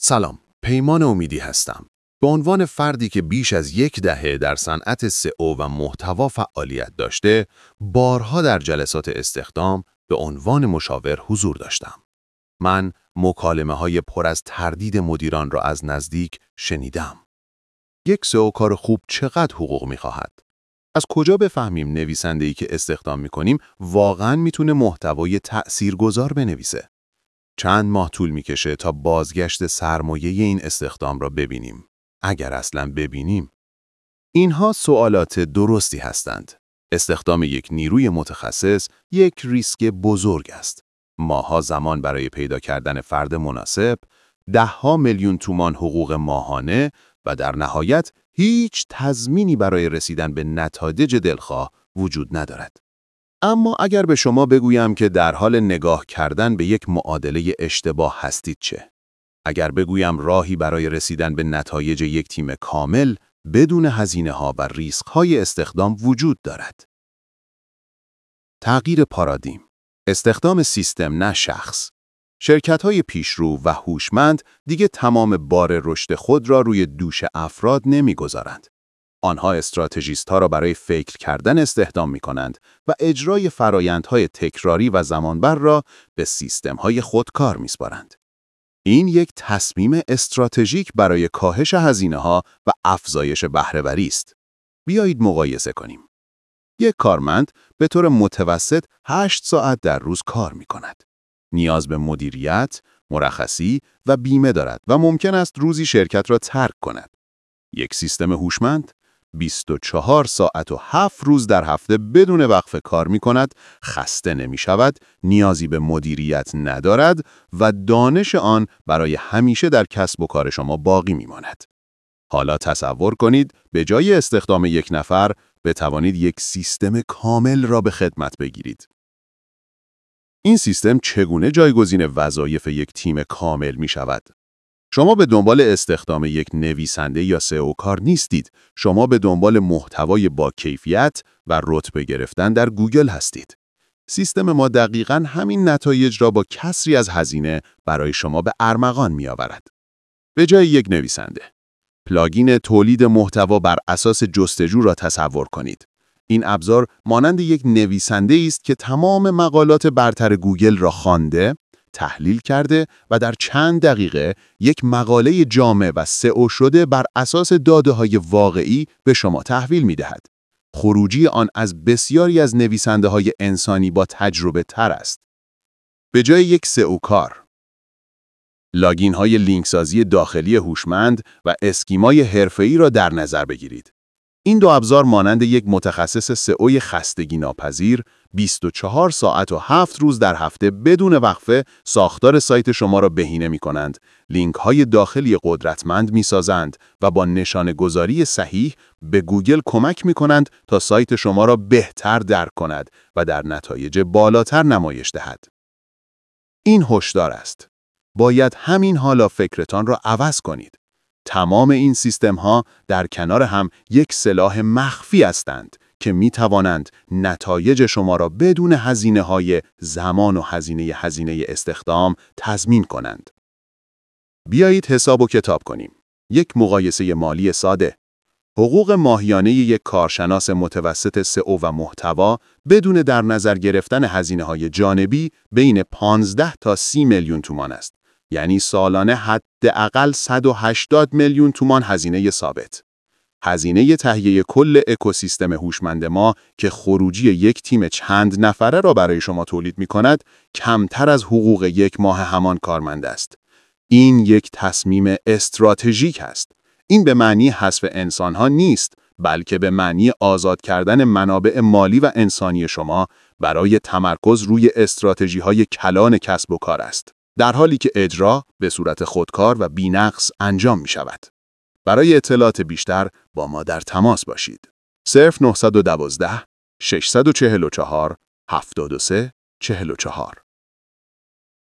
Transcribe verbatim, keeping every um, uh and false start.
سلام، پیمان امیدی هستم. به عنوان فردی که بیش از یک دهه در صنعت سئو و محتوا فعالیت داشته، بارها در جلسات استخدام به عنوان مشاور حضور داشتم. من مکالمه‌های پر از تردید مدیران را از نزدیک شنیدم. یک سئو کار خوب چقدر حقوق می‌خواهد؟ از کجا بفهمیم نویسنده‌ای که استخدام می‌کنیم واقعاً می‌تونه محتوای تأثیرگذار بنویسه؟ چند ماه طول می‌کشه تا بازگشت سرمایه این استخدام را ببینیم، اگر اصلاً ببینیم. اینها سوالات درستی هستند. استخدام یک نیروی متخصص یک ریسک بزرگ است. ماها زمان برای پیدا کردن فرد مناسب، ده‌ها میلیون تومان حقوق ماهانه و در نهایت هیچ تضمینی برای رسیدن به نتایج دلخواه وجود ندارد. اما اگر به شما بگویم که در حال نگاه کردن به یک معادله اشتباه هستید چه؟ اگر بگویم راهی برای رسیدن به نتایج یک تیم کامل بدون هزینه‌ها و ریسک‌های استخدام وجود دارد. تغییر پارادایم. استخدام سیستم نه شخص. شرکت‌های پیشرو و هوشمند دیگه تمام بار رشد خود را روی دوش افراد نمی‌گذارند. آنها استراتژیست‌ها را برای فکر کردن استخدام می‌کنند و اجرای فرایندهای تکراری و زمانبر را به سیستم‌های خودکار می‌سپارند. این یک تصمیم استراتژیک برای کاهش هزینه‌ها و افزایش بهره‌وری است. بیایید مقایسه کنیم. یک کارمند به طور متوسط هشت ساعت در روز کار می‌کند. نیاز به مدیریت، مرخصی و بیمه دارد و ممکن است روزی شرکت را ترک کند. یک سیستم هوشمند بیست و چهار ساعت و هفت روز در هفته بدون وقفه کار می کند، خسته نمی شود، نیازی به مدیریت ندارد و دانش آن برای همیشه در کسب و کار شما باقی می ماند. حالا تصور کنید به جای استخدام یک نفر بتوانید یک سیستم کامل را به خدمت بگیرید. این سیستم چگونه جایگزین وظایف یک تیم کامل می شود؟ شما به دنبال استخدام یک نویسنده یا سئو کار نیستید. شما به دنبال محتوای با کیفیت و رتبه گرفتن در گوگل هستید. سیستم ما دقیقاً همین نتایج را با کسری از هزینه برای شما به ارمغان می آورد. به جای یک نویسنده، پلاگین تولید محتوا بر اساس جستجو را تصور کنید. این ابزار مانند یک نویسنده است که تمام مقالات برتر گوگل را خوانده، تحلیل کرده و در چند دقیقه یک مقاله جامع و سئو شده بر اساس داده‌های واقعی به شما تحویل می‌دهد. خروجی آن از بسیاری از نویسنده‌های انسانی با تجربه تر است. به جای یک سئو کار، لاگین‌های لینکسازی داخلی هوشمند و اسکیمای حرفه‌ای را در نظر بگیرید. این دو ابزار مانند یک متخصص سئو خستگی ناپذیر بیست و چهار ساعت و هفت روز در هفته بدون وقفه ساختار سایت شما را بهینه می کنند، لینک های داخلی قدرتمند می سازند و با نشانه گذاری صحیح به گوگل کمک می کنند تا سایت شما را بهتر درک کند و در نتایج بالاتر نمایش دهد. این هشدار است. باید همین حالا فکرتان را عوض کنید. تمام این سیستم ها در کنار هم یک سلاح مخفی هستند که می توانند نتایج شما را بدون هزینه های زمان و هزینه هزینه استخدام تضمین کنند. بیایید حساب و کتاب کنیم. یک مقایسه مالی ساده. حقوق ماهیانه یک کارشناس متوسط سئو و محتوا بدون در نظر گرفتن هزینه های جانبی بین پانزده تا سی میلیون تومان است. یعنی سالانه حداقل صد و هشتاد میلیون تومان هزینه ثابت. هزینه تهیه کل اکوسیستم هوشمند ما که خروجی یک تیم چند نفره را برای شما تولید می کند، کمتر از حقوق یک ماه همان کارمند است. این یک تصمیم استراتژیک است. این به معنی حذف انسانها نیست، بلکه به معنی آزاد کردن منابع مالی و انسانی شما برای تمرکز روی استراتژی‌های کلان کسب و کار است. در حالی که اجرا به صورت خودکار و بی‌نقص انجام می شود. برای اطلاعات بیشتر با ما در تماس باشید. صفر نه یک دو شش چهار چهار هفتاد و سه چهل و چهار